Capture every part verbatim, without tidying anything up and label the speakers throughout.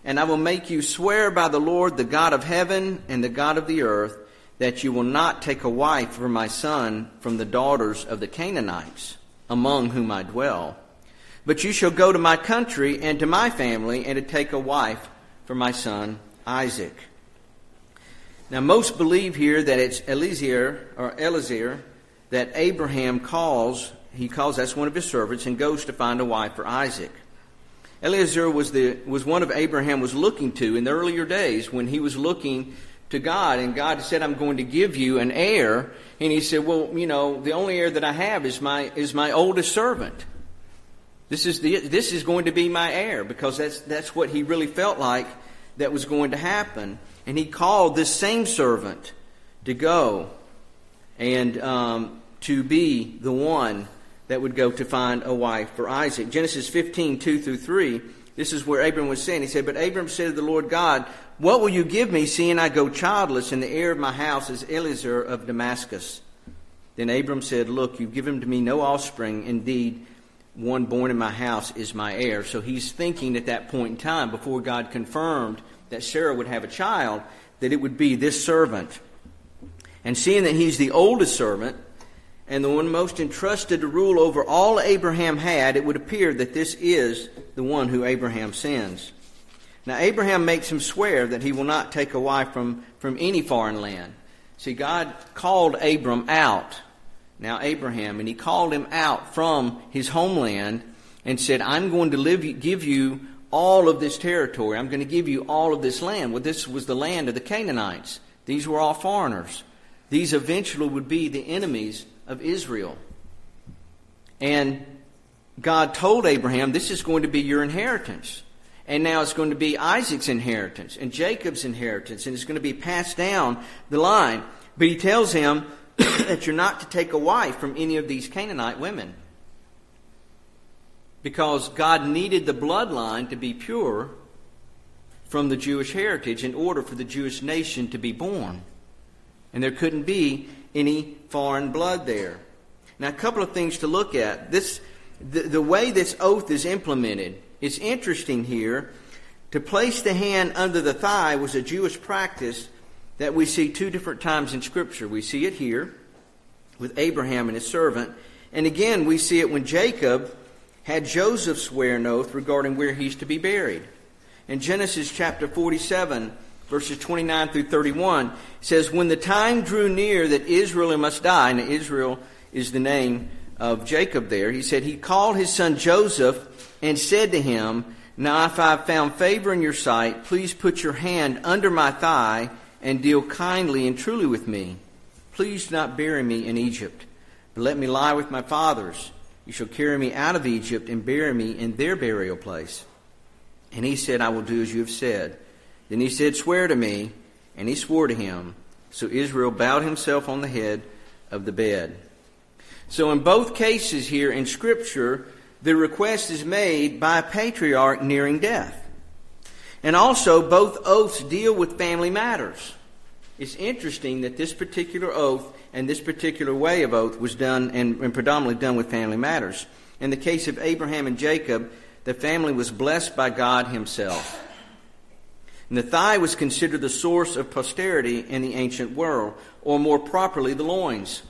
Speaker 1: And I will make you swear by the Lord, the God of heaven and the God of the earth, that you will not take a wife for my son from the daughters of the Canaanites, among whom I dwell. But you shall go to my country and to my family, and to take a wife for my son Isaac. Now most believe here that it's Eliezer, or Eliezer, that Abraham calls, he calls, that's one of his servants, and goes to find a wife for Isaac. Eliezer was the was one of Abraham was looking to in the earlier days when he was looking to God, and God said, I'm going to give you an heir. And he said, well, you know, the only heir that I have is my is my oldest servant. This is the this is going to be my heir, because that's that's what he really felt like that was going to happen. And he called this same servant to go and um, to be the one that would go to find a wife for Isaac. Genesis fifteen, two through three, this is where Abram was saying. He said, but Abram said to the Lord God, what will you give me, seeing I go childless, and the heir of my house is Eliezer of Damascus? Then Abram said, look, you've given to me no offspring. Indeed, one born in my house is my heir. So he's thinking at that point in time, before God confirmed that Sarah would have a child, that it would be this servant. And seeing that he's the oldest servant, and the one most entrusted to rule over all Abraham had, it would appear that this is the one who Abraham sends. Now Abraham makes him swear that he will not take a wife from, from any foreign land. See, God called Abram out, now Abraham, and he called him out from his homeland and said, I'm going to live, give you all of this territory. I'm going to give you all of this land. Well, this was the land of the Canaanites. These were all foreigners. These eventually would be the enemies of Israel. And God told Abraham, this is going to be your inheritance. And now it's going to be Isaac's inheritance and Jacob's inheritance, and it's going to be passed down the line. But he tells him that you're not to take a wife from any of these Canaanite women, because God needed the bloodline to be pure from the Jewish heritage in order for the Jewish nation to be born. And there couldn't be any foreign blood there. Now, a couple of things to look at. This, the, the way this oath is implemented, it's interesting here. To place the hand under the thigh was a Jewish practice that we see two different times in Scripture. We see it here with Abraham and his servant. And again, we see it when Jacob had Joseph swear an oath regarding where he's to be buried. In Genesis chapter forty-seven, verses twenty-nine through thirty-one, it says, when the time drew near that Israel must die, and Israel is the name of Jacob there, he said, he called his son Joseph and said to him, now if I have found favor in your sight, please put your hand under my thigh and deal kindly and truly with me. Please do not bury me in Egypt, but let me lie with my fathers. You shall carry me out of Egypt and bury me in their burial place. And he said, I will do as you have said. Then he said, swear to me. And he swore to him. So Israel bowed himself on the head of the bed. So in both cases here in Scripture, the request is made by a patriarch nearing death. And also, both oaths deal with family matters. It's interesting that this particular oath and this particular way of oath was done and, and predominantly done with family matters. In the case of Abraham and Jacob, the family was blessed by God himself. And the thigh was considered the source of posterity in the ancient world, or more properly, the loins.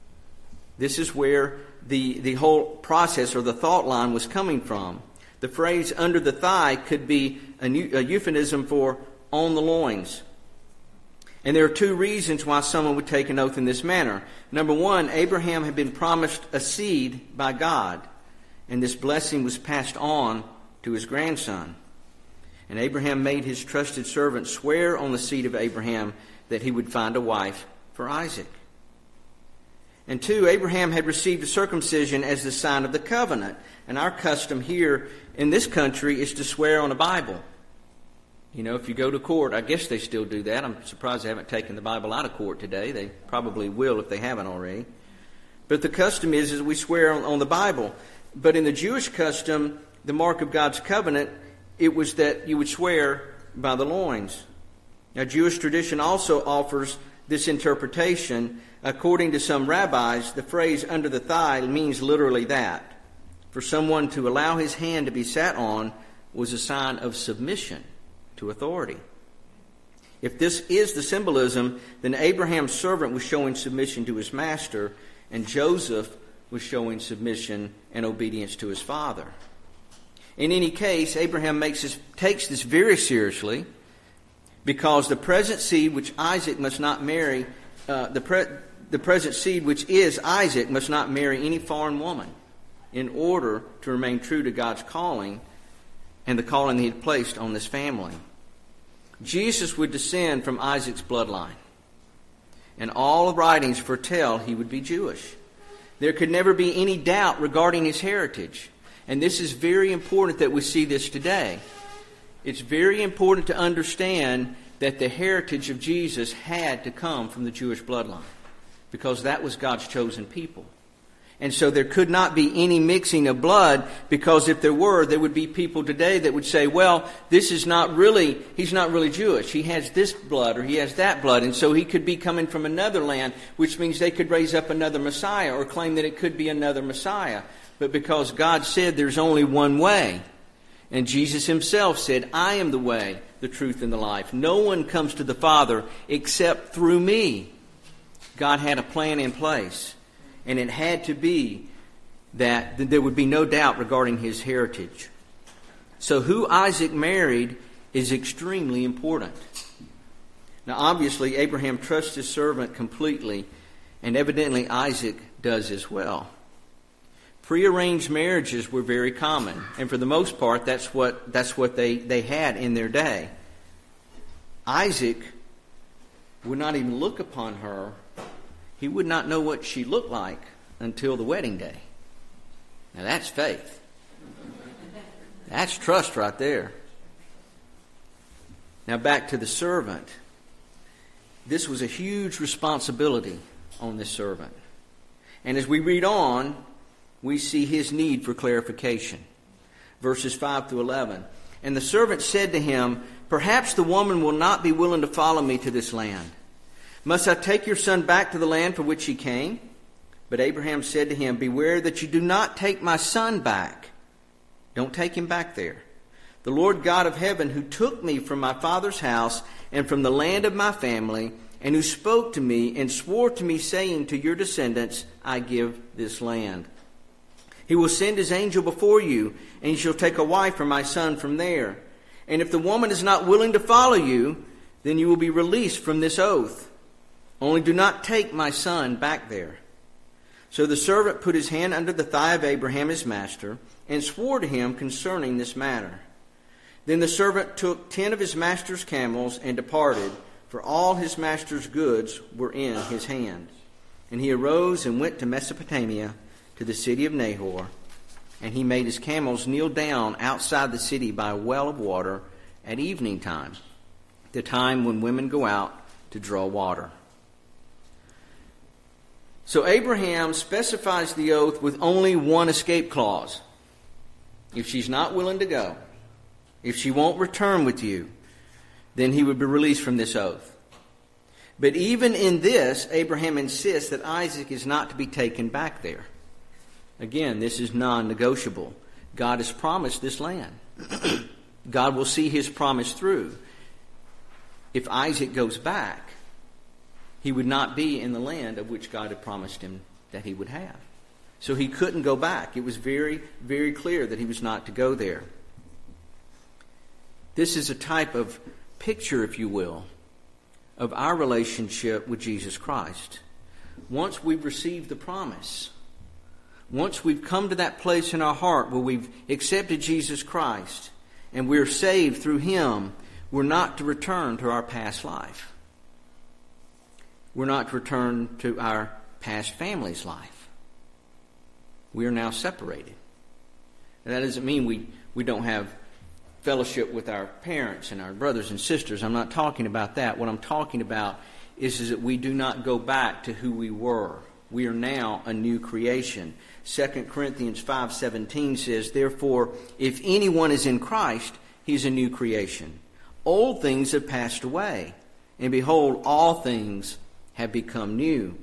Speaker 1: This is where the, the whole process or the thought line was coming from. The phrase under the thigh could be a, a euphemism for on the loins. And there are two reasons why someone would take an oath in this manner. Number one, Abraham had been promised a seed by God, and this blessing was passed on to his grandson. And Abraham made his trusted servant swear on the seed of Abraham that he would find a wife for Isaac. And two, Abraham had received a circumcision as the sign of the covenant. And our custom here in this country is to swear on a Bible. You know, if you go to court, I guess they still do that. I'm surprised they haven't taken the Bible out of court today. They probably will if they haven't already. But the custom is, is we swear on, on the Bible. But in the Jewish custom, the mark of God's covenant, it was that you would swear by the loins. Now, Jewish tradition also offers this interpretation. According to some rabbis, the phrase under the thigh means literally that. For someone to allow his hand to be sat on was a sign of submission. to authority. If this is the symbolism, then Abraham's servant was showing submission to his master, and Joseph was showing submission and obedience to his father. In any case, Abraham makes this, takes this very seriously, because the present seed which Isaac must not marry, uh, the, pre, the present seed which is Isaac must not marry any foreign woman in order to remain true to God's calling and the calling he had placed on this family. Jesus would descend from Isaac's bloodline, and all the writings foretell he would be Jewish. There could never be any doubt regarding his heritage, and this is very important that we see this today. It's very important to understand that the heritage of Jesus had to come from the Jewish bloodline, because that was God's chosen people. And so there could not be any mixing of blood, because if there were, there would be people today that would say, well, this is not really, he's not really Jewish. He has this blood or he has that blood. And so he could be coming from another land, which means they could raise up another Messiah or claim that it could be another Messiah. But because God said there's only one way, and Jesus himself said, I am the way, the truth, and the life. No one comes to the Father except through me. God had a plan in place. And it had to be that there would be no doubt regarding his heritage. So who Isaac married is extremely important. Now obviously Abraham trusts his servant completely, and evidently Isaac does as well. Prearranged marriages were very common, and for the most part that's what that's what they, they had in their day. Isaac would not even look upon her. He would not know what she looked like until the wedding day. Now that's faith. That's trust right there. Now back to the servant. This was a huge responsibility on this servant. And as we read on, we see his need for clarification. Verses five through eleven. And the servant said to him, perhaps the woman will not be willing to follow me to this land. Must I take your son back to the land for which he came? But Abraham said to him, beware that you do not take my son back. Don't take him back there. The Lord God of heaven, who took me from my father's house and from the land of my family, and who spoke to me and swore to me, saying, to your descendants, I give this land. He will send his angel before you, and you shall take a wife for my son from there. And if the woman is not willing to follow you, then you will be released from this oath. Only do not take my son back there. So the servant put his hand under the thigh of Abraham his master, and swore to him concerning this matter. Then the servant took ten of his master's camels and departed, for all his master's goods were in his hand. And he arose and went to Mesopotamia, to the city of Nahor. And he made his camels kneel down outside the city by a well of water at evening time, the time when women go out to draw water. So Abraham specifies the oath with only one escape clause. If she's not willing to go, if she won't return with you, then he would be released from this oath. But even in this, Abraham insists that Isaac is not to be taken back there. Again, this is non-negotiable. God has promised this land. God will see his promise through. If Isaac goes back, he would not be in the land of which God had promised him that he would have. So he couldn't go back. It was very, very clear that he was not to go there. This is a type of picture, if you will, of our relationship with Jesus Christ. Once we've received the promise, once we've come to that place in our heart where we've accepted Jesus Christ and we're saved through him, we're not to return to our past life. We're not to return to our past family's life. We are now separated. And that doesn't mean we, we don't have fellowship with our parents and our brothers and sisters. I'm not talking about that. What I'm talking about is, is that we do not go back to who we were. We are now a new creation. Second Corinthians five seventeen says, therefore, if anyone is in Christ, he's a new creation. Old things have passed away, and behold, all things have become new.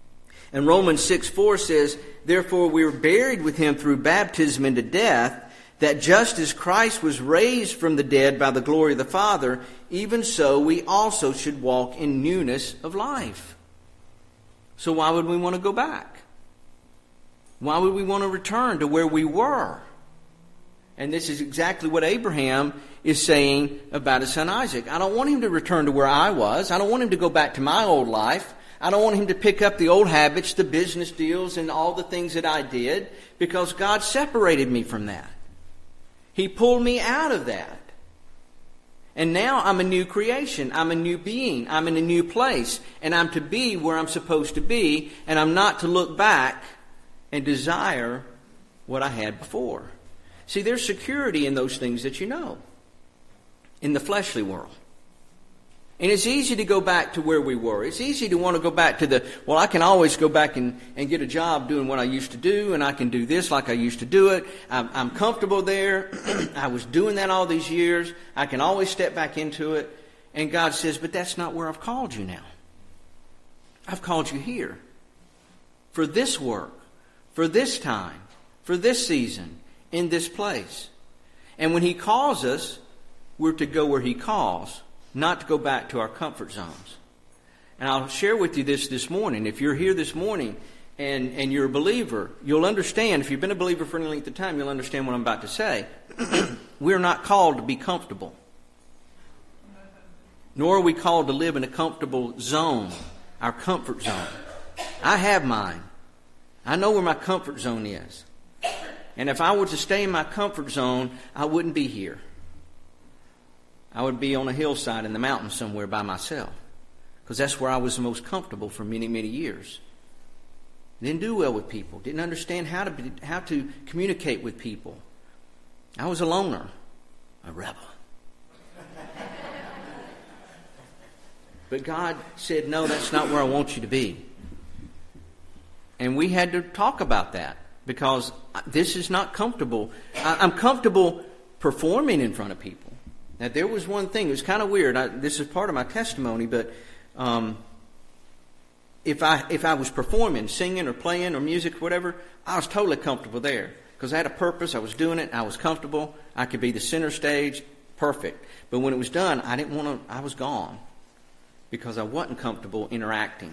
Speaker 1: And Romans six four says, therefore we were buried with him through baptism into death, that just as Christ was raised from the dead by the glory of the Father, even so we also should walk in newness of life. So why would we want to go back? Why would we want to return to where we were? And this is exactly what Abraham is saying about his son Isaac. I don't want him to return to where I was. I don't want him to go back to my old life. I don't want him to pick up the old habits, the business deals, and all the things that I did, because God separated me from that. He pulled me out of that. And now I'm a new creation. I'm a new being. I'm in a new place. And I'm to be where I'm supposed to be. And I'm not to look back and desire what I had before. See, there's security in those things that you know. In the fleshly world. And it's easy to go back to where we were. It's easy to want to go back to the, well, I can always go back and, and get a job doing what I used to do, and I can do this like I used to do it. I'm, I'm comfortable there. I was doing that all these years. I can always step back into it. And God says, but that's not where I've called you now. I've called you here. For this work. For this time. For this season. In this place. And when He calls us, we're to go where He calls. Not to go back to our comfort zones. And I'll share with you this this morning. If you're here this morning and, and you're a believer, you'll understand. If you've been a believer for any length of time, you'll understand what I'm about to say. We're not called to be comfortable. Nor are we called to live in a comfortable zone, our comfort zone. I have mine. I know where my comfort zone is. And if I were to stay in my comfort zone, I wouldn't be here. I would be on a hillside in the mountains somewhere by myself. Because that's where I was the most comfortable for many, many years. Didn't do well with people. Didn't understand how to be, how to communicate with people. I was a loner. A rebel. But God said, no, that's not where I want you to be. And we had to talk about that. Because this is not comfortable. I'm comfortable performing in front of people. Now, there was one thing. It was kind of weird. I, this is part of my testimony, but um, if I if I was performing, singing or playing or music, whatever, I was totally comfortable there because I had a purpose. I was doing it. I was comfortable. I could be the center stage. Perfect. But when it was done, I didn't want to. I was gone because I wasn't comfortable interacting.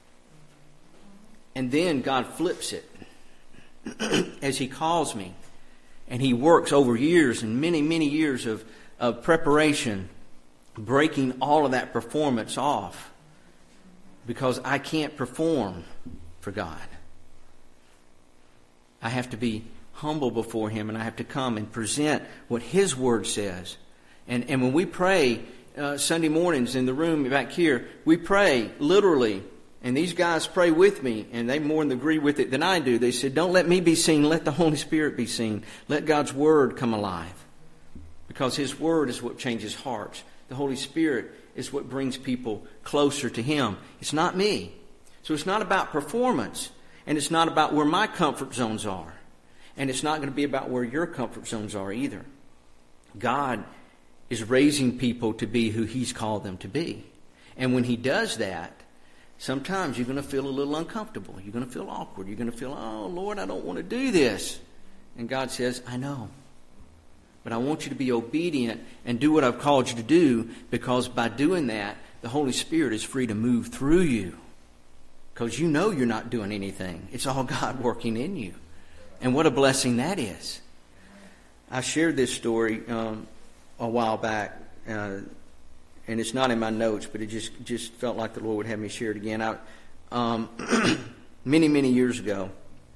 Speaker 1: And then God flips it as He calls me, and He works over years and many, many years of. of preparation, breaking all of that performance off because I can't perform for God. I have to be humble before Him, and I have to come and present what His Word says. And, and when we pray uh, Sunday mornings in the room back here, we pray literally, and these guys pray with me, and they more agree with it than I do. They said, don't let me be seen, let the Holy Spirit be seen. Let God's Word come alive. Because His Word is what changes hearts. The Holy Spirit is what brings people closer to Him. It's not me. So it's not about performance. And it's not about where my comfort zones are. And it's not going to be about where your comfort zones are either. God is raising people to be who He's called them to be. And when He does that, sometimes you're going to feel a little uncomfortable. You're going to feel awkward. You're going to feel, oh, Lord, I don't want to do this. And God says, I know. But I want you to be obedient and do what I've called you to do, because by doing that, the Holy Spirit is free to move through you. Because you know you're not doing anything. It's all God working in you. And what a blessing that is. I shared this story um, a while back, uh, and it's not in my notes, but it just, just felt like the Lord would have me share it again. I, um, many, many years ago,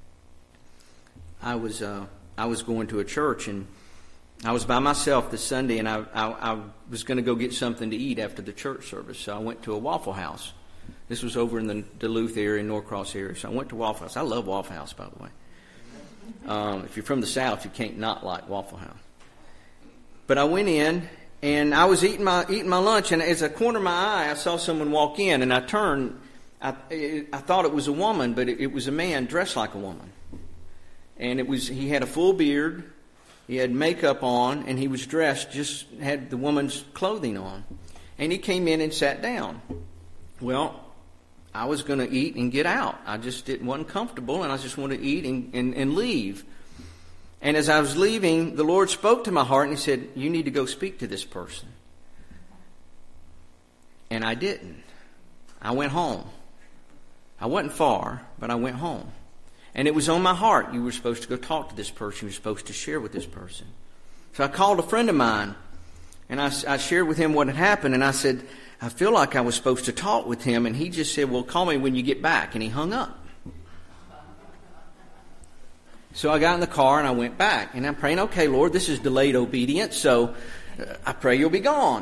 Speaker 1: I was uh, I was going to a church, and I was by myself this Sunday, and I, I, I was going to go get something to eat after the church service. So I went to a Waffle House. This was over in the Duluth area, Norcross area. So I went to Waffle House. I love Waffle House, by the way. Um, if you're from the South, you can't not like Waffle House. But I went in, and I was eating my eating my lunch, and as I cornered my eye, I saw someone walk in, and I turned. I, it, I thought it was a woman, but it, it was a man dressed like a woman. And it was he had a full beard. He had makeup on, and he was dressed, just had the woman's clothing on. And he came in and sat down. Well, I was going to eat and get out. I just didn't, wasn't comfortable, and I just wanted to eat and, and, and leave. And as I was leaving, the Lord spoke to my heart and He said, you need to go speak to this person. And I didn't. I went home. I wasn't far, but I went home. And it was on my heart. You were supposed to go talk to this person. You were supposed to share with this person. So I called a friend of mine, and I, I shared with him what had happened. And I said, I feel like I was supposed to talk with him. And he just said, well, call me when you get back. And he hung up. So I got in the car and I went back. And I'm praying, okay, Lord, this is delayed obedience, so uh, I pray you'll be gone.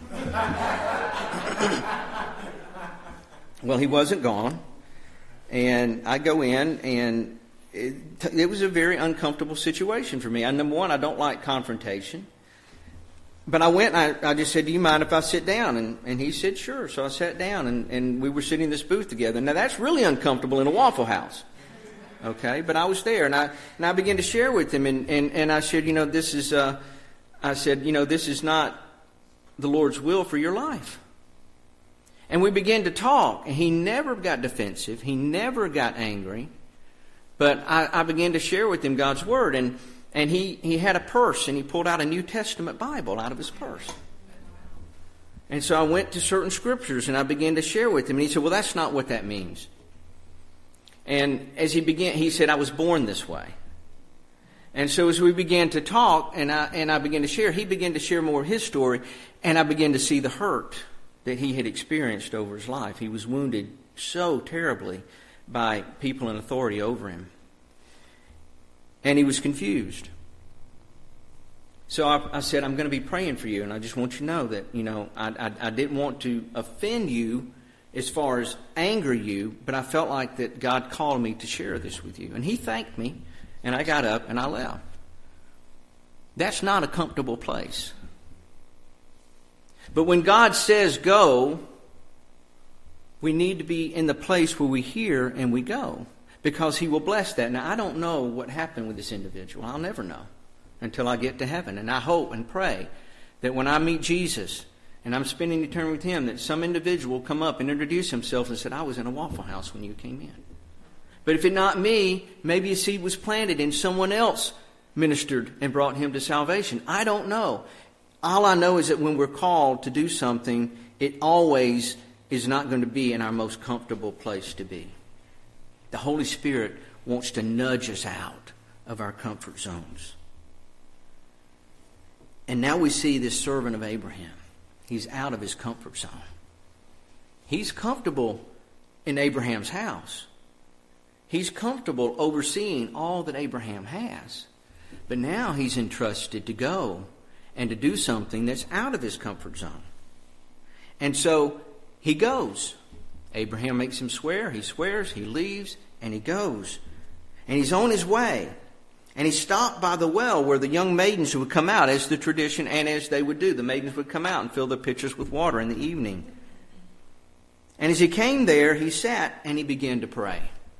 Speaker 1: Well, he wasn't gone. And I go in, and it, it was a very uncomfortable situation for me. I, number one, I don't like confrontation. But I went and I, I just said, do you mind if I sit down? And, and he said, sure. So I sat down, and, and we were sitting in this booth together. Now, that's really uncomfortable in a Waffle House. Okay? But I was there, and I and I began to share with him. And, and, and I said, you know, this is, uh, I said, you know, this is not the Lord's will for your life. And we began to talk, and he never got defensive. He never got angry. But I, I began to share with him God's Word. And, and he, he had a purse, and he pulled out a New Testament Bible out of his purse. And so I went to certain scriptures, and I began to share with him. And he said, well, that's not what that means. And as he began, he said, I was born this way. And so as we began to talk, and I, and I began to share, he began to share more of his story, and I began to see the hurt that he had experienced over his life. He was wounded so terribly by people in authority over him. And he was confused. So I, I said, I'm going to be praying for you, and I just want you to know that, you know, I, I, I didn't want to offend you as far as anger you, but I felt like that God called me to share this with you. And he thanked me, and I got up and I left. That's not a comfortable place. But when God says go, we need to be in the place where we hear and we go, because he will bless that. Now, I don't know what happened with this individual. I'll never know until I get to heaven. And I hope and pray that when I meet Jesus and I'm spending eternity with him, that some individual will come up and introduce himself and said, I was in a Waffle House when you came in. But if it's not me, maybe a seed was planted and someone else ministered and brought him to salvation. I don't know. All I know is that when we're called to do something, it always is not going to be in our most comfortable place to be. The Holy Spirit wants to nudge us out of our comfort zones. And now we see this servant of Abraham. He's out of his comfort zone. He's comfortable in Abraham's house. He's comfortable overseeing all that Abraham has. But now he's entrusted to go and to do something that's out of his comfort zone. And so he goes. Abraham makes him swear. He swears, he leaves, and he goes. And he's on his way. And he stopped by the well where the young maidens would come out, as the tradition and as they would do. The maidens would come out and fill their pitchers with water in the evening. And as he came there, he sat and he began to pray.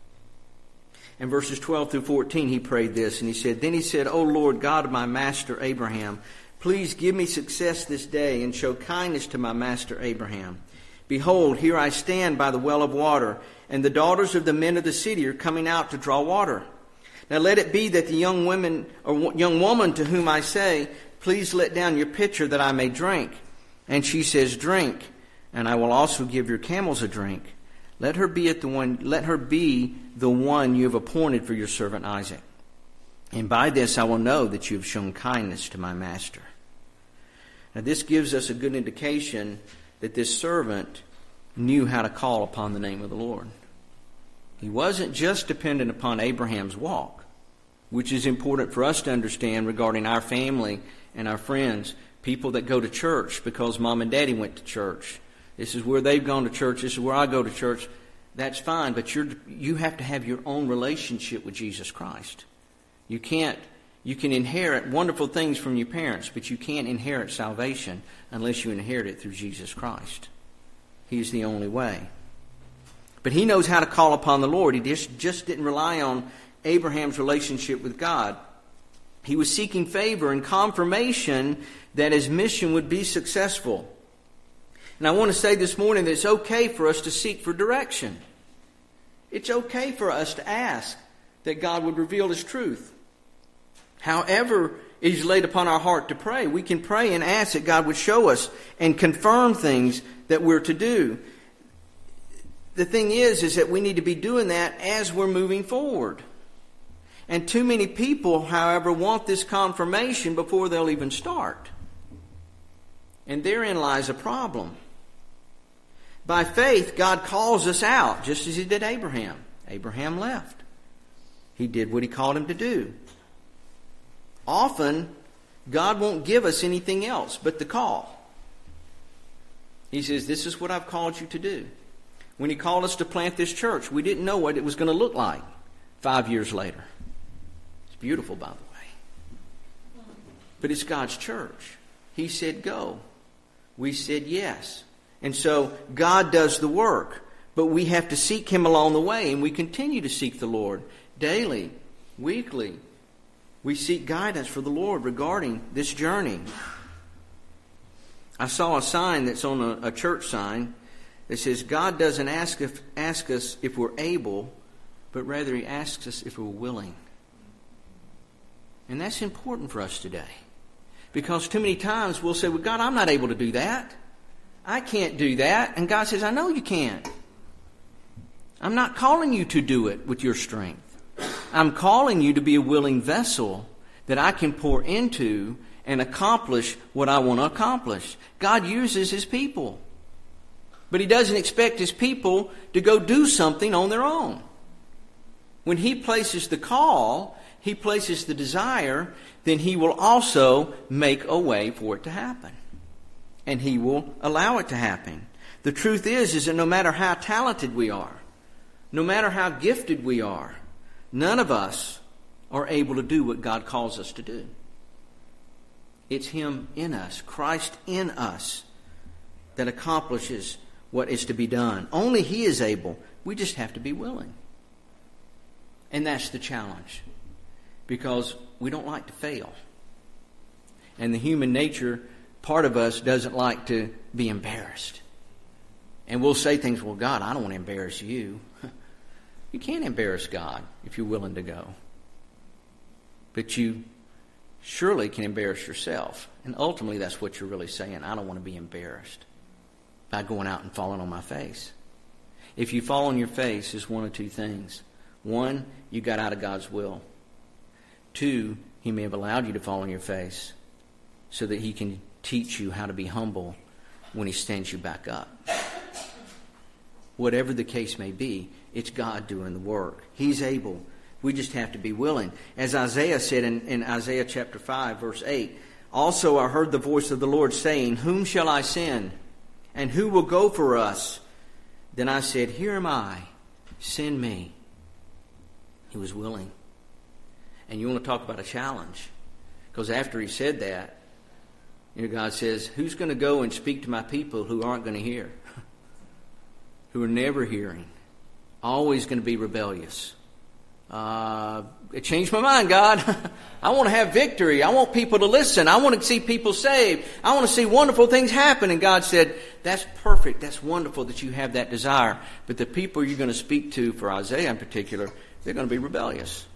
Speaker 1: In verses twelve through fourteen, he prayed this, and he said, Then he said, O Lord, God of my master Abraham, please give me success this day and show kindness to my master Abraham. Behold, here I stand by the well of water, and the daughters of the men of the city are coming out to draw water. Now let it be that the young women or young woman to whom I say, Please let down your pitcher that I may drink. And she says, Drink, and I will also give your camels a drink. Let her be at the one. Let her be the one you have appointed for your servant Isaac. And by this I will know that you have shown kindness to my master. Now this gives us a good indication that this servant knew how to call upon the name of the Lord. He wasn't just dependent upon Abraham's walk, which is important for us to understand regarding our family and our friends, people that go to church because mom and daddy went to church. This is where they've gone to church. This is where I go to church. That's fine, but you're, you have to have your own relationship with Jesus Christ. You can't, you can inherit wonderful things from your parents, but you can't inherit salvation unless you inherit it through Jesus Christ. He's the only way. But he knows how to call upon the Lord. He just, just didn't rely on Abraham's relationship with God. He was seeking favor and confirmation that his mission would be successful. And I want to say this morning that it's okay for us to seek for direction. It's okay for us to ask that God would reveal his truth. However it is laid upon our heart to pray, we can pray and ask that God would show us and confirm things that we're to do. The thing is, is that we need to be doing that as we're moving forward. And too many people, however, want this confirmation before they'll even start. And therein lies a problem. By faith, God calls us out, just as He did Abraham. Abraham left. He did what He called him to do. Often, God won't give us anything else but the call. He says, this is what I've called you to do. When He called us to plant this church, we didn't know what it was going to look like five years later. It's beautiful, by the way. But it's God's church. He said go. We said yes. And so God does the work. But we have to seek Him along the way. And we continue to seek the Lord daily, weekly. We seek guidance for the Lord regarding this journey. I saw a sign that's on a, a church sign that says, God doesn't ask, if, ask us if we're able, but rather He asks us if we're willing. And that's important for us today. Because too many times we'll say, well, God, I'm not able to do that. I can't do that. And God says, I know you can't. I'm not calling you to do it with your strength. I'm calling you to be a willing vessel that I can pour into and accomplish what I want to accomplish. God uses His people. But He doesn't expect His people to go do something on their own. When He places the call, He places the desire, then He will also make a way for it to happen. And He will allow it to happen. The truth is, is that no matter how talented we are, no matter how gifted we are, none of us are able to do what God calls us to do. It's Him in us, Christ in us, that accomplishes what is to be done. Only He is able. We just have to be willing. And that's the challenge. Because we don't like to fail. And the human nature part of us doesn't like to be embarrassed. And we'll say things, well, God, I don't want to embarrass you. You can't embarrass God if you're willing to go. But you surely can embarrass yourself. And ultimately that's what you're really saying. I don't want to be embarrassed by going out and falling on my face. If you fall on your face, it's one of two things. One, you got out of God's will. Two, He may have allowed you to fall on your face so that He can teach you how to be humble when He stands you back up. Whatever the case may be, it's God doing the work. He's able. We just have to be willing. As Isaiah said in, in Isaiah chapter five, verse eight, also I heard the voice of the Lord saying, whom shall I send? And who will go for us? Then I said, here am I. Send me. He was willing. And you want to talk about a challenge. Because after He said that, you know, God says, who's going to go and speak to my people who aren't going to hear? Who are never hearing? Always going to be rebellious. Uh, it changed my mind, God. I want to have victory. I want people to listen. I want to see people saved. I want to see wonderful things happen. And God said, that's perfect. That's wonderful that you have that desire. But the people you're going to speak to, for Isaiah in particular, they're going to be rebellious.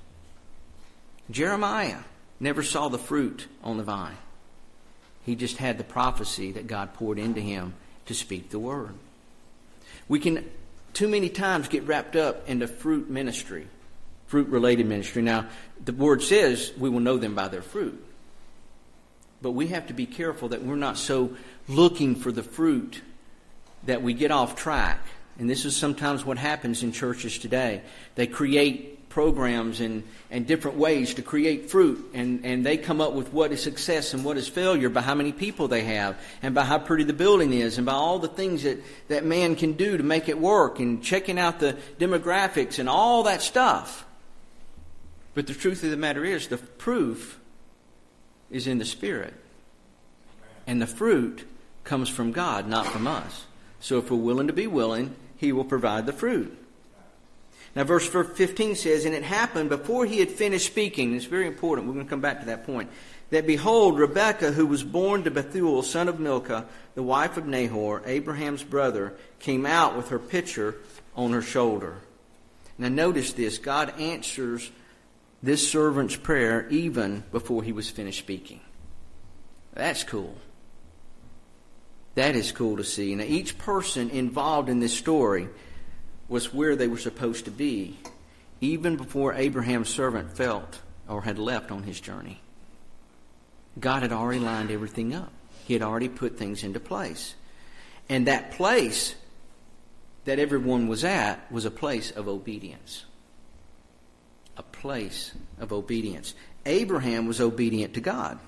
Speaker 1: Jeremiah never saw the fruit on the vine. He just had the prophecy that God poured into him to speak the word. We can too many times get wrapped up in the fruit ministry, fruit-related ministry. Now, the word says we will know them by their fruit. But we have to be careful that we're not so looking for the fruit that we get off track. And this is sometimes what happens in churches today. They create programs and, and different ways to create fruit. And, and they come up with what is success and what is failure by how many people they have and by how pretty the building is and by all the things that, that man can do to make it work and checking out the demographics and all that stuff. But the truth of the matter is the proof is in the Spirit. And the fruit comes from God, not from us. So if we're willing to be willing, He will provide the fruit. Now verse fifteen says, and it happened before he had finished speaking, it's very important, we're going to come back to that point, that behold, Rebekah, who was born to Bethuel, son of Milcah, the wife of Nahor, Abraham's brother, came out with her pitcher on her shoulder. Now notice this, God answers this servant's prayer even before he was finished speaking. That's cool. That is cool to see. Now, each person involved in this story was where they were supposed to be, even before Abraham's servant felt or had left on his journey. God had already lined everything up. He had already put things into place. And that place that everyone was at was a place of obedience. A place of obedience. Abraham was obedient to God.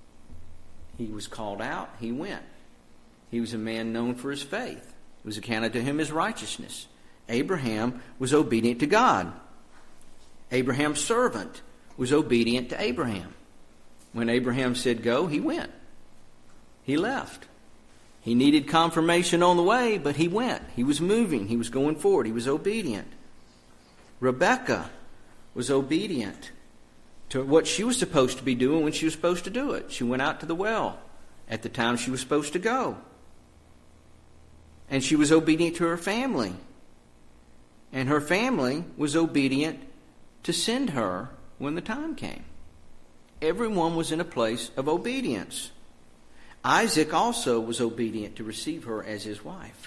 Speaker 1: He was called out. He went. He was a man known for his faith. It was accounted to him as righteousness. Abraham was obedient to God. Abraham's servant was obedient to Abraham. When Abraham said go, he went. He left. He needed confirmation on the way, but he went. He was moving. He was going forward. He was obedient. Rebekah was obedient to what she was supposed to be doing when she was supposed to do it. She went out to the well at the time she was supposed to go. And she was obedient to her family. And her family was obedient to send her when the time came. Everyone was in a place of obedience. Isaac also was obedient to receive her as his wife.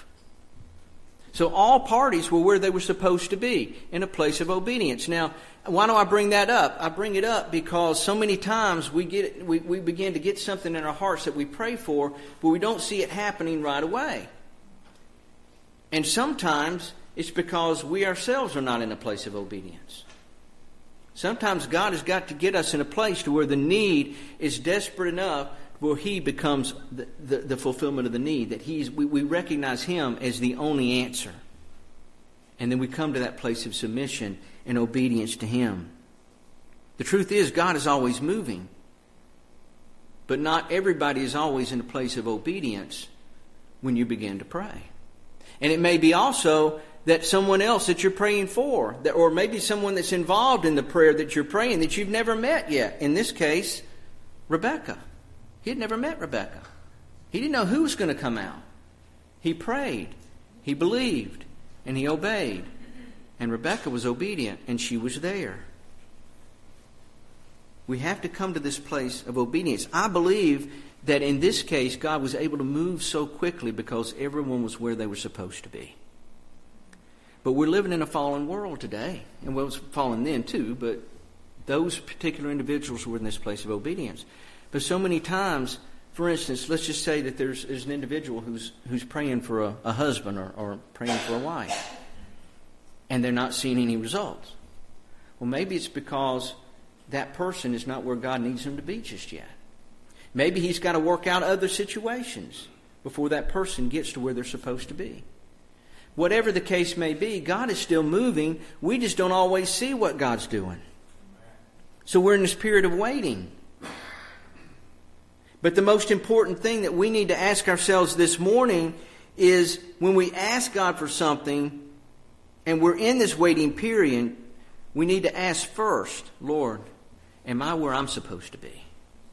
Speaker 1: So all parties were where they were supposed to be, in a place of obedience. Now, why do I bring that up? I bring it up because so many times we get we, we begin to get something in our hearts that we pray for, but we don't see it happening right away. And sometimes it's because we ourselves are not in a place of obedience. Sometimes God has got to get us in a place to where the need is desperate enough where He becomes the, the, the fulfillment of the need. That He's we, we recognize Him as the only answer. And then we come to that place of submission and obedience to Him. The truth is, God is always moving. But not everybody is always in a place of obedience when you begin to pray. And it may be also that someone else that you're praying for, that, or maybe someone that's involved in the prayer that you're praying that you've never met yet. In this case, Rebekah. He had never met Rebekah. He didn't know who was going to come out. He prayed, he believed, and he obeyed. And Rebekah was obedient, and she was there. We have to come to this place of obedience. I believe that in this case, God was able to move so quickly because everyone was where they were supposed to be. But we're living in a fallen world today. And well, it was fallen then too, but those particular individuals were in this place of obedience. But so many times, for instance, let's just say that there's, there's an individual who's who's praying for a, a husband or, or praying for a wife. And they're not seeing any results. Well, maybe it's because that person is not where God needs him to be just yet. Maybe he's got to work out other situations before that person gets to where they're supposed to be. Whatever the case may be, God is still moving. We just don't always see what God's doing. So we're in this period of waiting. But the most important thing that we need to ask ourselves this morning is when we ask God for something and we're in this waiting period, we need to ask first, Lord, am I where I'm supposed to be?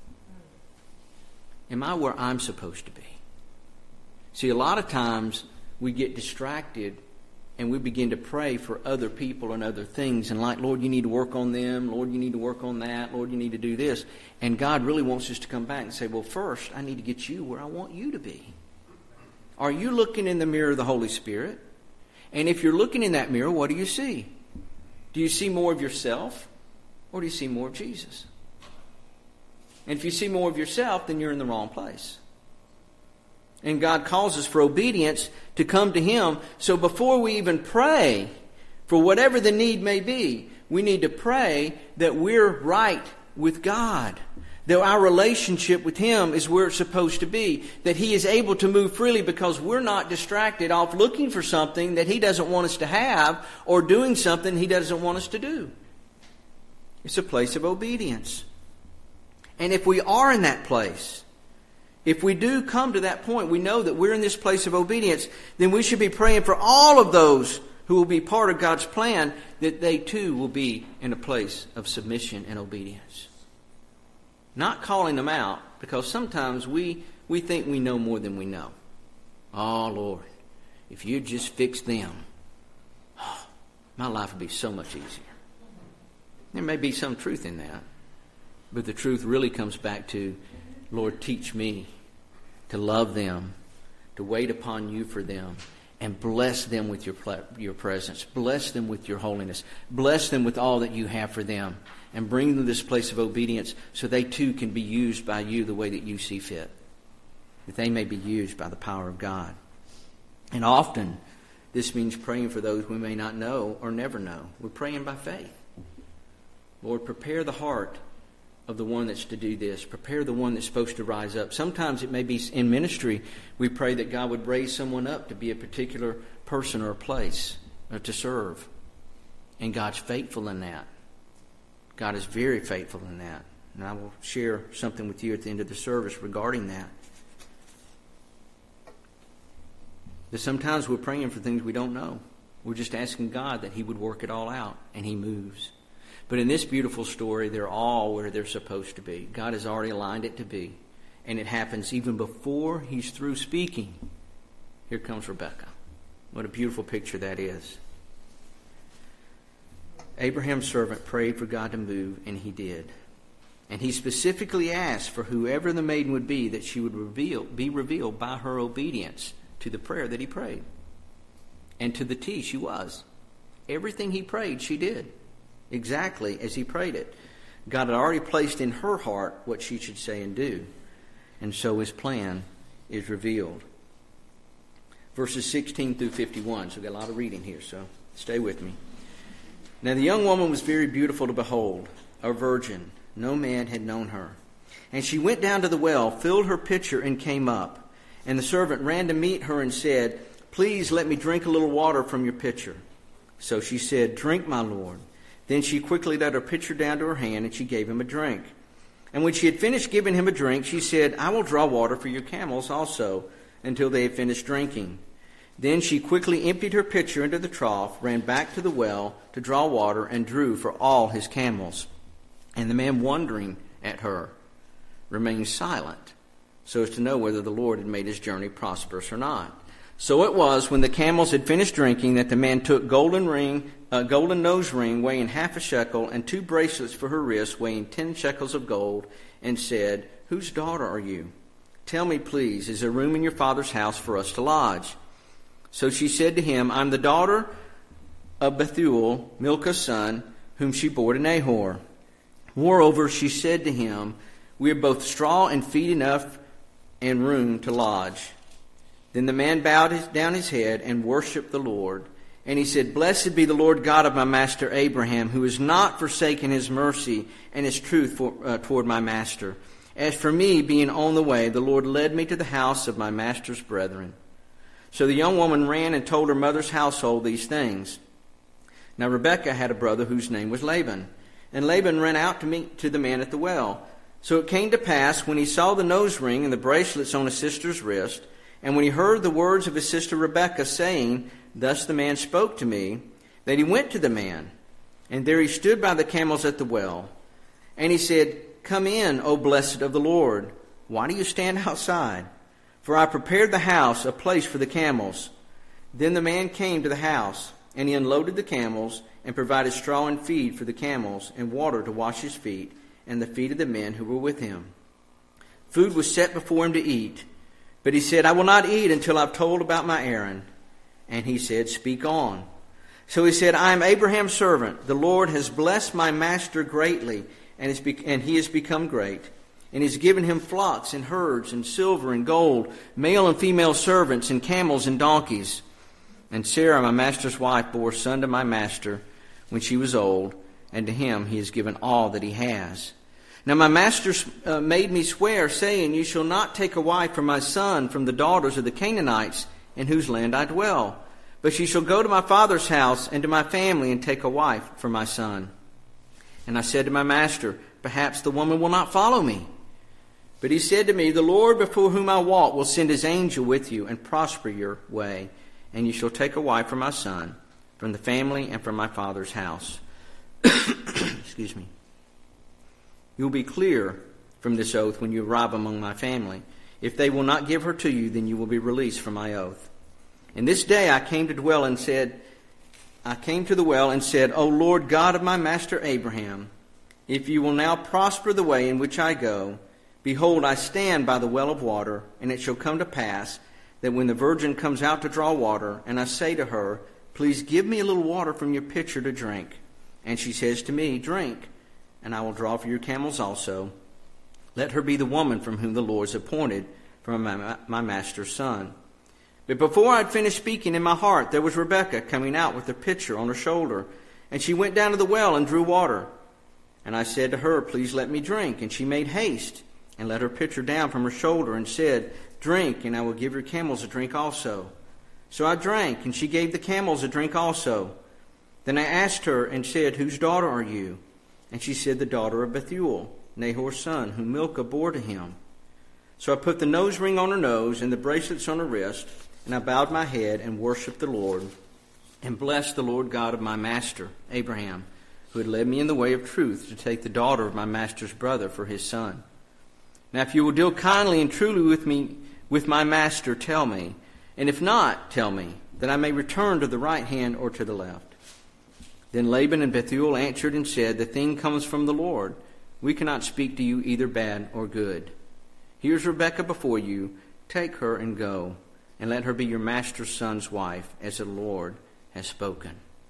Speaker 1: Am I where I'm supposed to be? See, a lot of times we get distracted and we begin to pray for other people and other things. And like, Lord, you need to work on them. Lord, you need to work on that. Lord, you need to do this. And God really wants us to come back and say, well, first, I need to get you where I want you to be. Are you looking in the mirror of the Holy Spirit? And if you're looking in that mirror, what do you see? Do you see more of yourself or do you see more of Jesus? And if you see more of yourself, then you're in the wrong place. And God calls us for obedience to come to Him. So before we even pray for whatever the need may be, we need to pray that we're right with God. That our relationship with Him is where it's supposed to be. That He is able to move freely because we're not distracted off looking for something that He doesn't want us to have or doing something He doesn't want us to do. It's a place of obedience. And if we are in that place, if we do come to that point, we know that we're in this place of obedience, then we should be praying for all of those who will be part of God's plan, that they too will be in a place of submission and obedience. Not calling them out, because sometimes we, we think we know more than we know. Oh, Lord, if you just fix them, oh, my life would be so much easier. There may be some truth in that, but the truth really comes back to, Lord, teach me to love them, to wait upon you for them, and bless them with your your presence. Bless them with your holiness. Bless them with all that you have for them, and bring them to this place of obedience so they too can be used by you the way that you see fit, that they may be used by the power of God. And often this means praying for those we may not know or never know. We're praying by faith. Lord, prepare the heart of the one that's to do this. Prepare the one that's supposed to rise up. Sometimes it may be in ministry, we pray that God would raise someone up to be a particular person or a place or to serve. And God's faithful in that. God is very faithful in that. And I will share something with you at the end of the service regarding that. That sometimes we're praying for things we don't know. We're just asking God that he would work it all out, and he moves. But in this beautiful story, they're all where they're supposed to be. God has already aligned it to be. And it happens even before he's through speaking. Here comes Rebekah. What a beautiful picture that is. Abraham's servant prayed for God to move, and he did. And he specifically asked for whoever the maiden would be, that she would reveal, be revealed by her obedience to the prayer that he prayed. And to the T, she was. Everything he prayed, she did. Exactly as he prayed it. God had already placed in her heart what she should say and do. And so his plan is revealed. Verses sixteen through fifty-one. So we've got a lot of reading here, so stay with me. Now the young woman was very beautiful to behold, a virgin. No man had known her. And she went down to the well, filled her pitcher, and came up. And the servant ran to meet her and said, "Please let me drink a little water from your pitcher." So she said, "Drink, my lord." Then she quickly let her pitcher down to her hand, and she gave him a drink. And when she had finished giving him a drink, she said, "I will draw water for your camels also," until they had finished drinking. Then she quickly emptied her pitcher into the trough, ran back to the well to draw water, and drew for all his camels. And the man, wondering at her, remained silent, so as to know whether the Lord had made his journey prosperous or not. So it was, when the camels had finished drinking, that the man took golden ring, a golden nose ring weighing half a shekel, and two bracelets for her wrists weighing ten shekels of gold, and said, "Whose daughter are you? Tell me, please, is there room in your father's house for us to lodge?" So she said to him, "I'm the daughter of Bethuel, Milcah's son, whom she bore to Nahor." Moreover, she said to him, "We have both straw and feed enough and room to lodge." Then the man bowed his, down his head and worshipped the Lord. And he said, "Blessed be the Lord God of my master Abraham, who has not forsaken his mercy and his truth for, uh, toward my master. As for me, being on the way, the Lord led me to the house of my master's brethren." So the young woman ran and told her mother's household these things. Now Rebekah had a brother whose name was Laban. And Laban ran out to meet to the man at the well. So it came to pass, when he saw the nose ring and the bracelets on his sister's wrist, and when he heard the words of his sister Rebekah, saying, "Thus the man spoke to me," that he went to the man. And there he stood by the camels at the well. And he said, "Come in, O blessed of the Lord. Why do you stand outside? For I prepared the house, a place for the camels." Then the man came to the house, and he unloaded the camels, and provided straw and feed for the camels, and water to wash his feet, and the feet of the men who were with him. Food was set before him to eat. But he said, "I will not eat until I've told about my errand." And he said, "Speak on." So he said, "I am Abraham's servant. The Lord has blessed my master greatly, and, is be- and he has become great. And he's given him flocks and herds and silver and gold, male and female servants and camels and donkeys. And Sarah, my master's wife, bore a son to my master when she was old, and to him he has given all that he has. Now my master uh, made me swear, saying, You shall not take a wife for my son from the daughters of the Canaanites, in whose land I dwell. But she shall go to my father's house and to my family, and take a wife for my son. And I said to my master, Perhaps the woman will not follow me. But he said to me, The Lord before whom I walk will send his angel with you, and prosper your way. And you shall take a wife for my son, from the family and from my father's house. Excuse me. You will be clear from this oath when you arrive among my family. If they will not give her to you, then you will be released from my oath. And this day I came to dwell and said, I came to the well and said, O Lord God of my master Abraham, if you will now prosper the way in which I go, behold, I stand by the well of water, and it shall come to pass that when the virgin comes out to draw water, and I say to her, please give me a little water from your pitcher to drink, and she says to me, drink, and I will draw for your camels also, let her be the woman from whom the Lord has appointed for my, my master's son. But before I had finished speaking in my heart, there was Rebekah coming out with her pitcher on her shoulder, and she went down to the well and drew water. And I said to her, please let me drink. And she made haste and let her pitcher down from her shoulder and said, drink, and I will give your camels a drink also. So I drank, and she gave the camels a drink also. Then I asked her and said, whose daughter are you? And she said, the daughter of Bethuel, Nahor's son, whom Milcah bore to him. So I put the nose ring on her nose and the bracelets on her wrist, and I bowed my head and worshipped the Lord, and blessed the Lord God of my master, Abraham, who had led me in the way of truth to take the daughter of my master's brother for his son. Now if you will deal kindly and truly with me, with my master, tell me, and if not, tell me, that I may return to the right hand or to the left. Then Laban and Bethuel answered and said, the thing comes from the Lord. We cannot speak to you either bad or good. Here's Rebekah before you. Take her and go, and let her be your master's son's wife, as the Lord has spoken.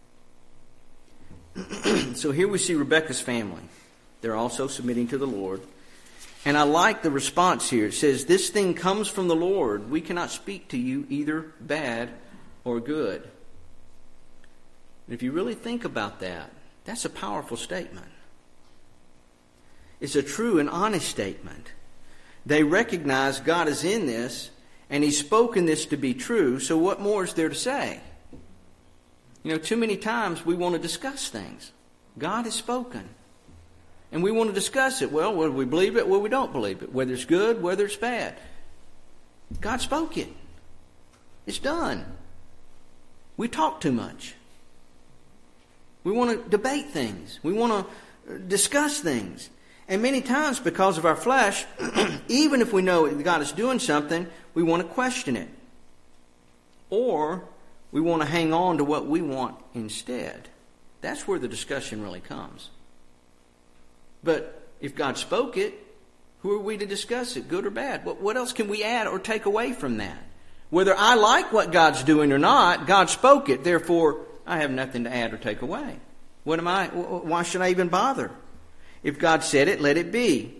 Speaker 1: So here we see Rebekah's family. They're also submitting to the Lord. And I like the response here. It says, this thing comes from the Lord. We cannot speak to you either bad or good. If you really think about that, that's a powerful statement. It's a true and honest statement. They recognize God is in this, and He's spoken this to be true, so what more is there to say? You know, too many times we want to discuss things. God has spoken. And we want to discuss it. Well, whether we believe it, whether we don't believe it. Whether it's good, whether it's bad. God spoke it. It's done. We talk too much. We want to debate things. We want to discuss things. And many times, because of our flesh, even if we know God is doing something, we want to question it. Or we want to hang on to what we want instead. That's where the discussion really comes. But if God spoke it, who are we to discuss it, good or bad? What, what else can we add or take away from that? Whether I like what God's doing or not, God spoke it. Therefore, I have nothing to add or take away. What am I? Why should I even bother? If God said it, let it be.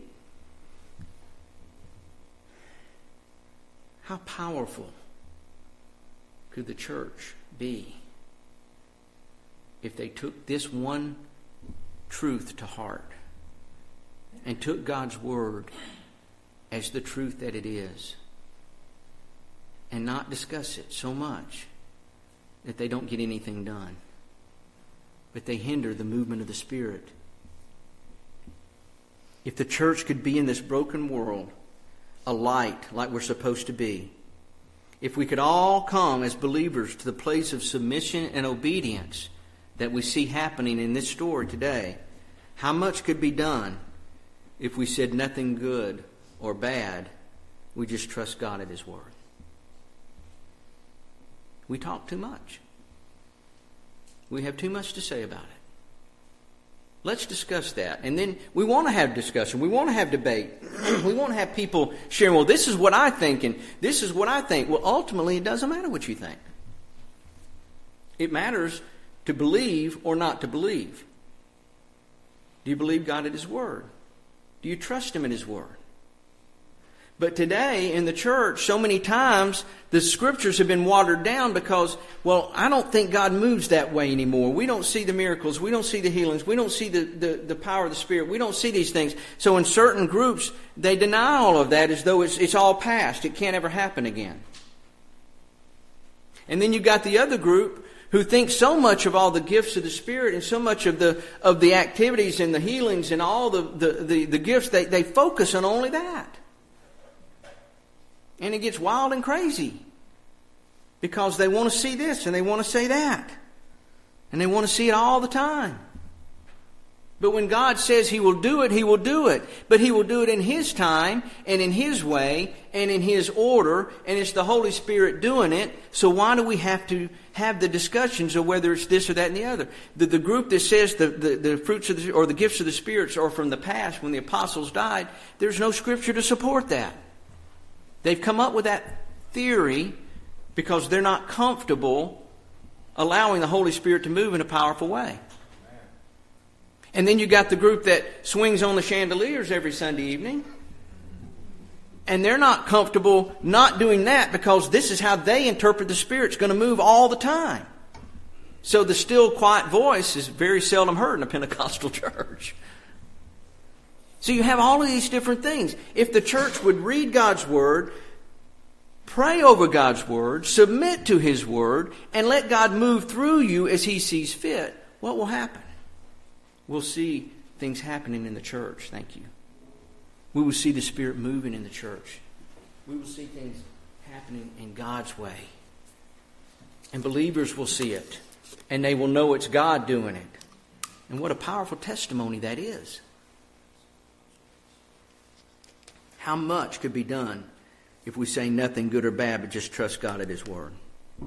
Speaker 1: How powerful could the church be if they took this one truth to heart and took God's word as the truth that it is and not discuss it so much that they don't get anything done, but they hinder the movement of the Spirit? If the church could be in this broken world a light like we're supposed to be, if we could all come as believers to the place of submission and obedience that we see happening in this story today, how much could be done if we said nothing good or bad? We just trust God at His word. We talk too much. We have too much to say about it. Let's discuss that. And then we want to have discussion. We want to have debate. We want to have people sharing, well, this is what I think and this is what I think. Well, ultimately, it doesn't matter what you think. It matters to believe or not to believe. Do you believe God at His word? Do you trust Him at His word? But today in the church, so many times the scriptures have been watered down because, well, I don't think God moves that way anymore. We don't see the miracles. We don't see the healings. We don't see the, the, the power of the Spirit. We don't see these things. So in certain groups, they deny all of that as though it's, it's all past. It can't ever happen again. And then you've got the other group who think so much of all the gifts of the Spirit and so much of the of the activities and the healings and all the, the, the, the gifts, they, they focus on only that. And it gets wild and crazy because they want to see this and they want to say that. And they want to see it all the time. But when God says He will do it, He will do it. But He will do it in His time and in His way and in His order. And it's the Holy Spirit doing it. So why do we have to have the discussions of whether it's this or that and the other? The, the group that says the, the, the fruits of the, or the gifts of the spirits are from the past when the apostles died, there's no scripture to support that. They've come up with that theory because they're not comfortable allowing the Holy Spirit to move in a powerful way. And then you got the group that swings on the chandeliers every Sunday evening. And they're not comfortable not doing that because this is how they interpret the Spirit's going to move all the time. So the still, quiet voice is very seldom heard in a Pentecostal church. So you have all of these different things. If the church would read God's Word, pray over God's Word, submit to His Word, and let God move through you as He sees fit, what will happen? We'll see things happening in the church. Thank you. We will see the Spirit moving in the church. We will see things happening in God's way. And believers will see it. And they will know it's God doing it. And what a powerful testimony that is. How much could be done if we say nothing good or bad, but just trust God at His Word?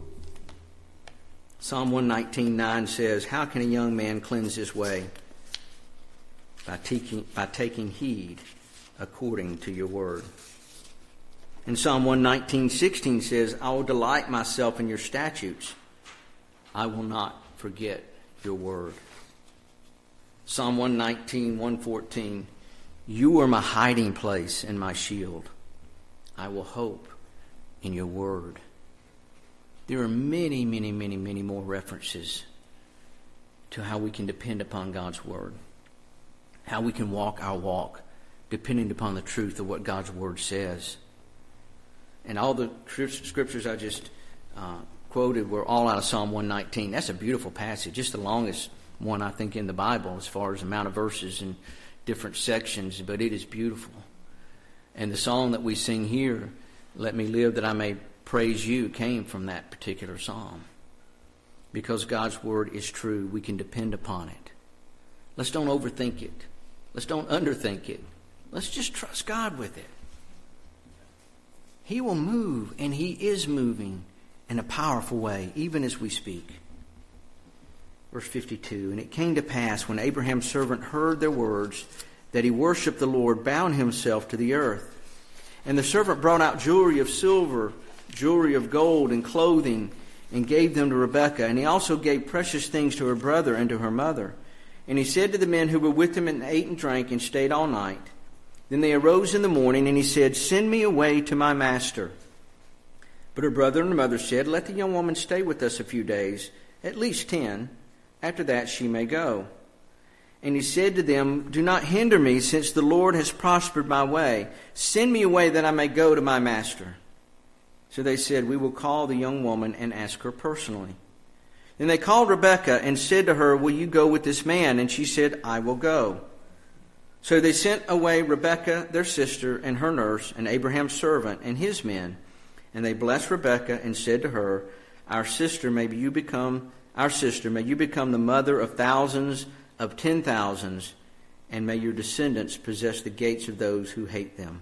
Speaker 1: Psalm one nineteen nine says, "How can a young man cleanse his way? By taking, by taking heed according to your word." And Psalm one nineteen sixteen says, "I will delight myself in your statutes. I will not forget your word." Psalm one nineteen one fourteen, "You are my hiding place and my shield. I will hope in your word." There are many, many, many, many more references to how we can depend upon God's word. How we can walk our walk depending upon the truth of what God's Word says. And all the scriptures I just uh, quoted were all out of Psalm one nineteen. That's a beautiful passage, just the longest one I think in the Bible as far as amount of verses and different sections, but it is beautiful. And the song that we sing here, "Let Me Live That I May Praise You," came from that particular psalm. Because God's Word is true, we can depend upon it. Let's don't overthink it. Let's don't underthink it. Let's just trust God with it. He will move, and He is moving in a powerful way, even as we speak. Verse fifty-two, "And it came to pass, when Abraham's servant heard their words, that he worshipped the Lord, bound himself to the earth. And the servant brought out jewelry of silver, jewelry of gold, and clothing, and gave them to Rebekah. And he also gave precious things to her brother and to her mother. And he said to the men who were with him, and ate and drank and stayed all night. Then they arose in the morning, and he said, 'Send me away to my master.' But her brother and her mother said, 'Let the young woman stay with us a few days, at least ten. After that she may go.' And he said to them, 'Do not hinder me, since the Lord has prospered my way. Send me away that I may go to my master.' So they said, 'We will call the young woman and ask her personally.' Then they called Rebekah and said to her, 'Will you go with this man?' And she said, 'I will go.' So they sent away Rebekah, their sister, and her nurse, and Abraham's servant, and his men. And they blessed Rebekah and said to her, 'Our sister, may you become our sister, may you become the mother of thousands of ten thousands, and may your descendants possess the gates of those who hate them.'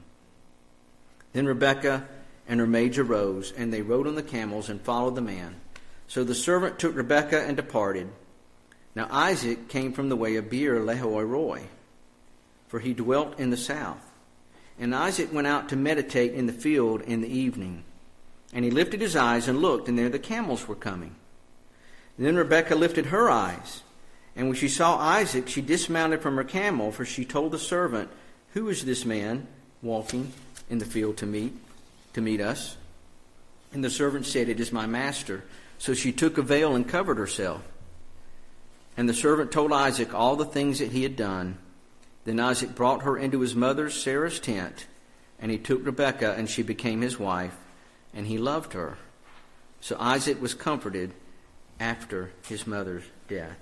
Speaker 1: Then Rebekah and her maids arose, and they rode on the camels and followed the man. So the servant took Rebekah and departed. Now Isaac came from the way of Beer Lahai Roi, for he dwelt in the south. And Isaac went out to meditate in the field in the evening. And he lifted his eyes and looked, and there the camels were coming. And then Rebekah lifted her eyes, and when she saw Isaac, she dismounted from her camel, for she told the servant, 'Who is this man walking in the field to meet to meet us?' And the servant said, 'It is my master.' So she took a veil and covered herself. And the servant told Isaac all the things that he had done. Then Isaac brought her into his mother Sarah's tent, and he took Rebekah, and she became his wife, and he loved her. So Isaac was comforted after his mother's death."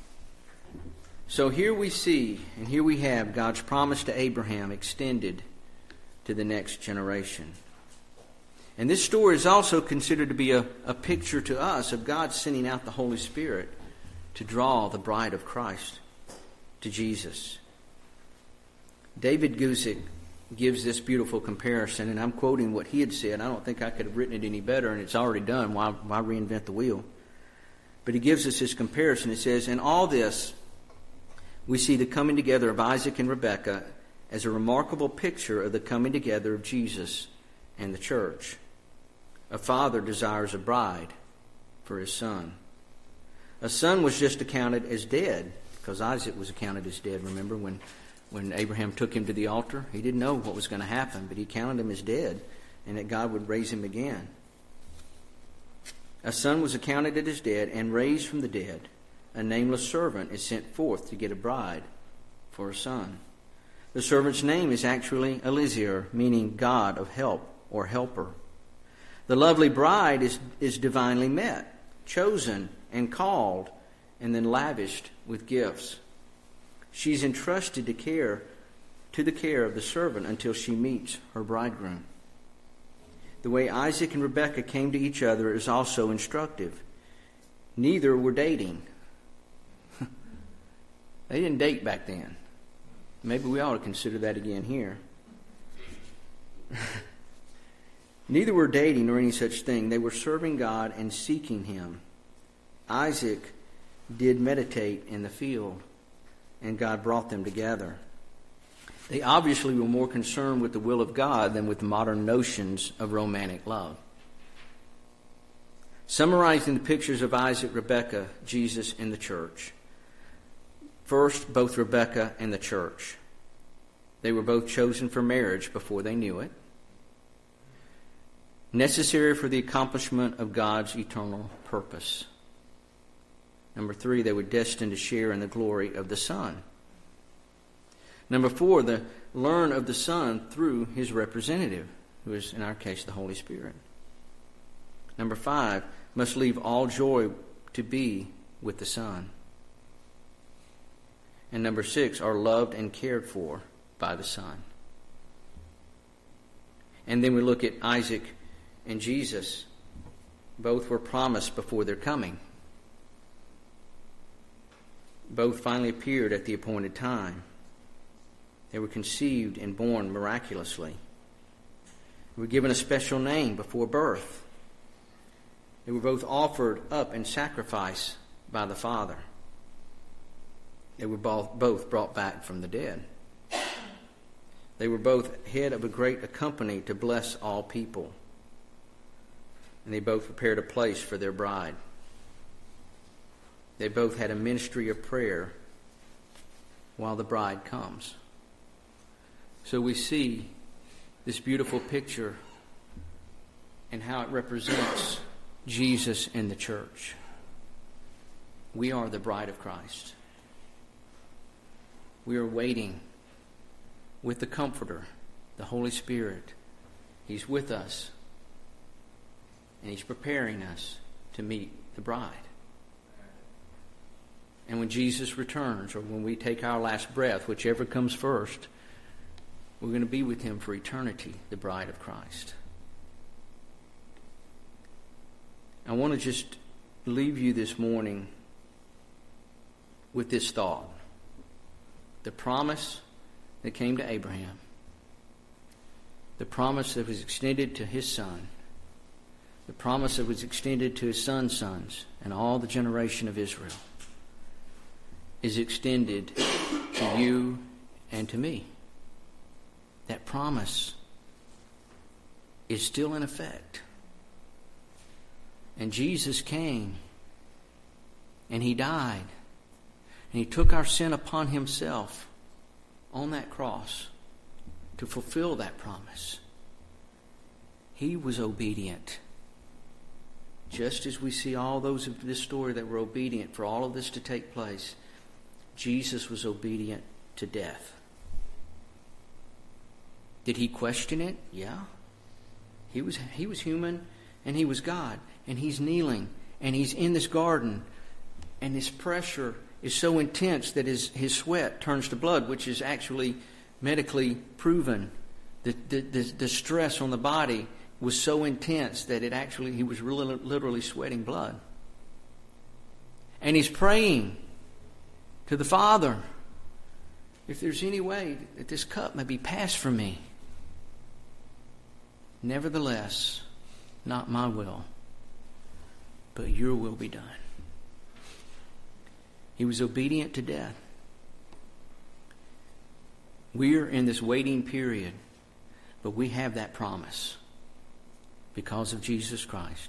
Speaker 1: So here we see, and here we have God's promise to Abraham extended to the next generation. And this story is also considered to be a, a picture to us of God sending out the Holy Spirit to draw the bride of Christ. to Jesus. David Guzik gives this beautiful comparison, and I'm quoting what he had said. I don't think I could have written it any better, and it's already done. Why, why reinvent the wheel? But he gives us this comparison. It says, in all this, we see the coming together of Isaac and Rebekah as a remarkable picture of the coming together of Jesus and the church. A father desires a bride for his son. A son was just accounted as dead, because Isaac was accounted as dead. Remember when, when Abraham took him to the altar? He didn't know what was going to happen, but he counted him as dead, and that God would raise him again. A son was accounted as dead and raised from the dead. A nameless servant is sent forth to get a bride for a son. The servant's name is actually Eliezer, meaning God of help or helper. The lovely bride is, is divinely met, chosen and called, and then lavished with gifts. She's entrusted to care to the care of the servant until she meets her bridegroom. The way Isaac and Rebekah came to each other is also instructive. Neither were dating. They didn't date back then. Maybe we ought to consider that again here. Neither were dating or any such thing. They were serving God and seeking Him. Isaac did meditate in the field, and God brought them together. They obviously were more concerned with the will of God than with modern notions of romantic love. Summarizing the pictures of Isaac, Rebekah, Jesus, and the church. First, both Rebekah and the church. They were both chosen for marriage before they knew it. Necessary for the accomplishment of God's eternal purpose. Number three, they were destined to share in the glory of the Son. Number four, the learn of the Son through His representative, who is, in our case, the Holy Spirit. Number five, must leave all joy to be with the Son. And number six, are loved and cared for by the Son. And then we look at Isaac and Jesus. Both were promised before their coming. Both finally appeared at the appointed time. They were conceived and born miraculously. They were given a special name before birth. They were both offered up in sacrifice by the Father. They were both, both brought back from the dead. They were both head of a great company to bless all people. And they both prepared a place for their bride. They both had a ministry of prayer while the bride comes. So we see this beautiful picture and how it represents Jesus and the church. We are the bride of Christ. We are waiting with the Comforter, the Holy Spirit. He's with us, and He's preparing us to meet the bride. And when Jesus returns, or when we take our last breath, whichever comes first, we're going to be with Him for eternity, the bride of Christ. I want to just leave you this morning with this thought. The promise that came to Abraham, the promise that was extended to his son, the promise that was extended to his son's sons, and all the generation of Israel, is extended to you and to me. That promise is still in effect. And Jesus came, and He died, and He took our sin upon Himself on that cross to fulfill that promise. He was obedient. Just as we see all those of this story that were obedient for all of this to take place, Jesus was obedient to death. Did He question it? Yeah. He was, he was human and He was God. And He's kneeling and He's in this garden. And this pressure is so intense that his, his sweat turns to blood, which is actually medically proven. The, the, the, the stress on the body was so intense that it actually, he was really, literally sweating blood. And He's praying to the Father if there's any way that this cup may be passed from me, nevertheless, not my will, but your will be done. He was obedient to death. We're in this waiting period, but we have that promise because of Jesus Christ.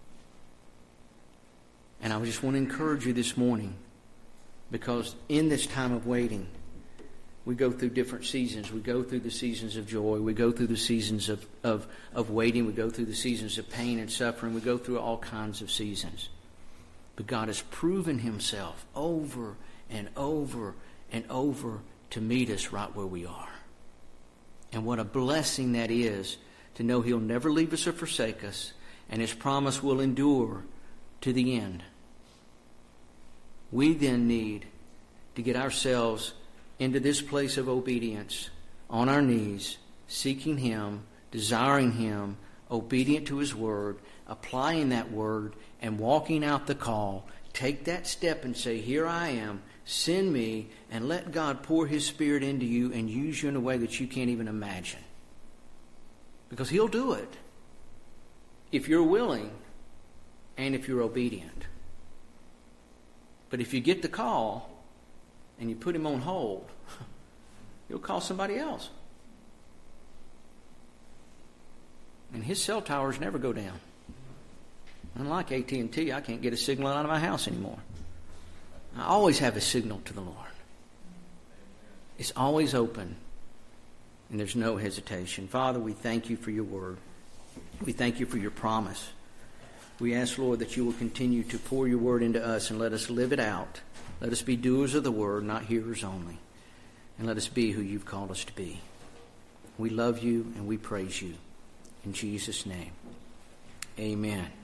Speaker 1: And I just want to encourage you this morning, because in this time of waiting, we go through different seasons. We go through the seasons of joy. We go through the seasons of, of, of waiting. We go through the seasons of pain and suffering. We go through all kinds of seasons. But God has proven himself over and over and over to meet us right where we are. And what a blessing that is to know he'll never leave us or forsake us, and his promise will endure to the end. We then need to get ourselves into this place of obedience, on our knees, seeking him, desiring him, obedient to his word, applying that word, and walking out the call. Take that step and say, here I am, send me, and let God pour his Spirit into you and use you in a way that you can't even imagine. Because he'll do it if you're willing and if you're obedient. But if you get the call and you put him on hold, he'll call somebody else. And his cell towers never go down. Unlike A T and T, I can't get a signal out of my house anymore. I always have a signal to the Lord. It's always open, and there's no hesitation. Father, we thank you for your word. We thank you for your promise. We ask, Lord, that you will continue to pour your word into us and let us live it out. Let us be doers of the word, not hearers only. And let us be who you've called us to be. We love you and we praise you. In Jesus' name, amen.